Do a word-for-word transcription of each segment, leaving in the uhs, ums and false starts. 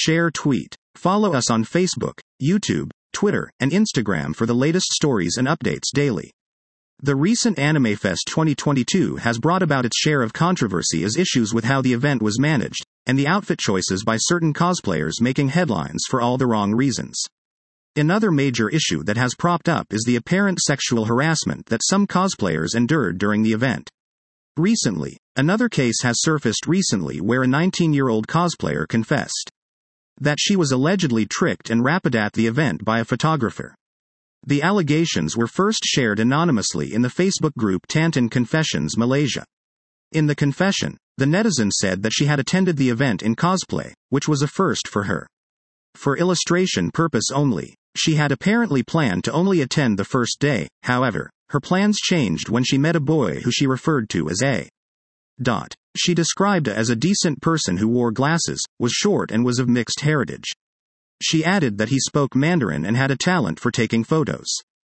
Share tweet. Follow us on Facebook, YouTube, Twitter, and Instagram for the latest stories and updates daily. The recent Anime Fest twenty twenty-two has brought about its share of controversy as issues with how the event was managed, and the outfit choices by certain cosplayers making headlines for all the wrong reasons. Another major issue that has propped up is the apparent sexual harassment that some cosplayers endured during the event. Recently, another case has surfaced recently where a nineteen-year-old cosplayer confessed that she was allegedly tricked and raped at the event by a photographer. The allegations were first shared anonymously in the Facebook group Tantan Confessions Malaysia. In the confession, the netizen said that she had attended the event in cosplay, which was a first for her. For illustration purpose only, she had apparently planned to only attend the first day. However, her plans changed when she met a boy who she referred to as a. Dot. She described as a decent person who wore glasses, was short and was of mixed heritage. She added that he spoke Mandarin and had a talent for taking photos.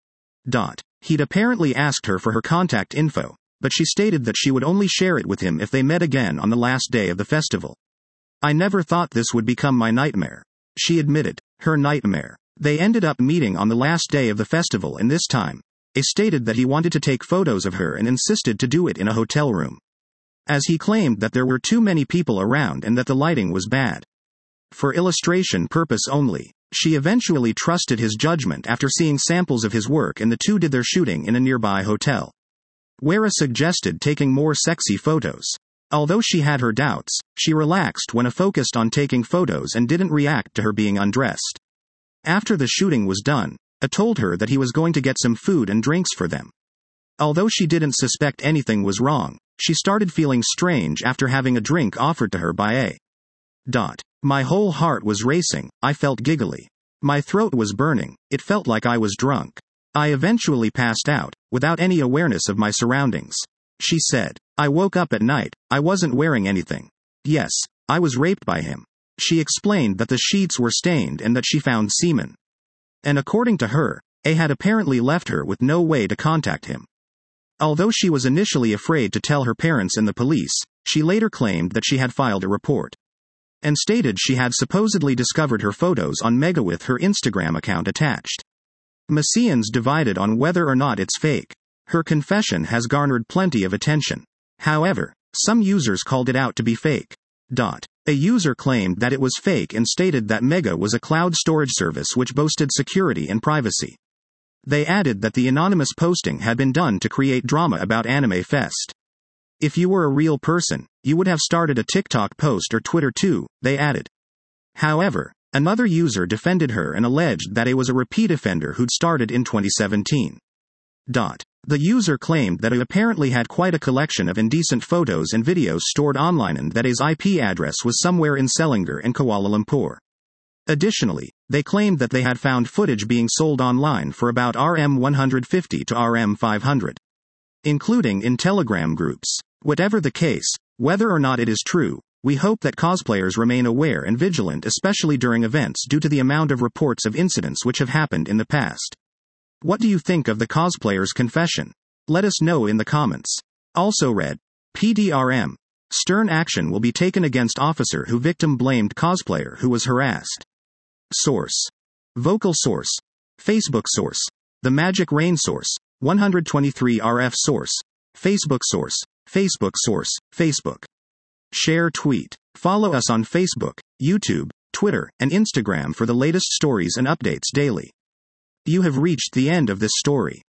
Dot. He'd apparently asked her for her contact info, but she stated that she would only share it with him if they met again on the last day of the festival. I never thought this would become my nightmare. She admitted, her nightmare. They ended up meeting on the last day of the festival, and this time, A stated that he wanted to take photos of her and insisted to do it in a hotel room, as he claimed that there were too many people around and that the lighting was bad. For illustration purpose only, she eventually trusted his judgment after seeing samples of his work, and the two did their shooting in a nearby hotel. Wera suggested taking more sexy photos. Although she had her doubts, she relaxed when a focused on taking photos and didn't react to her being undressed. After the shooting was done, A told her that he was going to get some food and drinks for them. Although she didn't suspect anything was wrong, she started feeling strange after having a drink offered to her by A. Dot. My whole heart was racing, I felt giggly. My throat was burning, it felt like I was drunk. I eventually passed out, without any awareness of my surroundings. She said. I woke up at night, I wasn't wearing anything. Yes, I was raped by him. She explained that the sheets were stained and that she found semen. And according to her, A had apparently left her with no way to contact him. Although she was initially afraid to tell her parents and the police, she later claimed that she had filed a report. And stated she had supposedly discovered her photos on Mega with her Instagram account attached. Malaysians divided on whether or not it's fake. Her confession has garnered plenty of attention. However, some users called it out to be fake. Dot. A user claimed that it was fake and stated that Mega was a cloud storage service which boasted security and privacy. They added that the anonymous posting had been done to create drama about Anime Fest. If you were a real person, you would have started a TikTok post or Twitter too, they added. However, another user defended her and alleged that it was a repeat offender who'd started in twenty seventeen. Dot. The user claimed that it apparently had quite a collection of indecent photos and videos stored online and that his I P address was somewhere in Selangor and Kuala Lumpur. Additionally, they claimed that they had found footage being sold online for about R M one fifty to R M five hundred. Including in Telegram groups. Whatever the case, whether or not it is true, we hope that cosplayers remain aware and vigilant, especially during events, due to the amount of reports of incidents which have happened in the past. What do you think of the cosplayer's confession? Let us know in the comments. Also read. P D R M. Stern action will be taken against officer who victim blamed cosplayer who was harassed. Source. Vocal source. Facebook source. The Magic Rain source. one twenty-three R F source. Facebook source. Facebook source. Facebook. Share tweet. Follow us on Facebook, YouTube, Twitter, and Instagram for the latest stories and updates daily. You have reached the end of this story.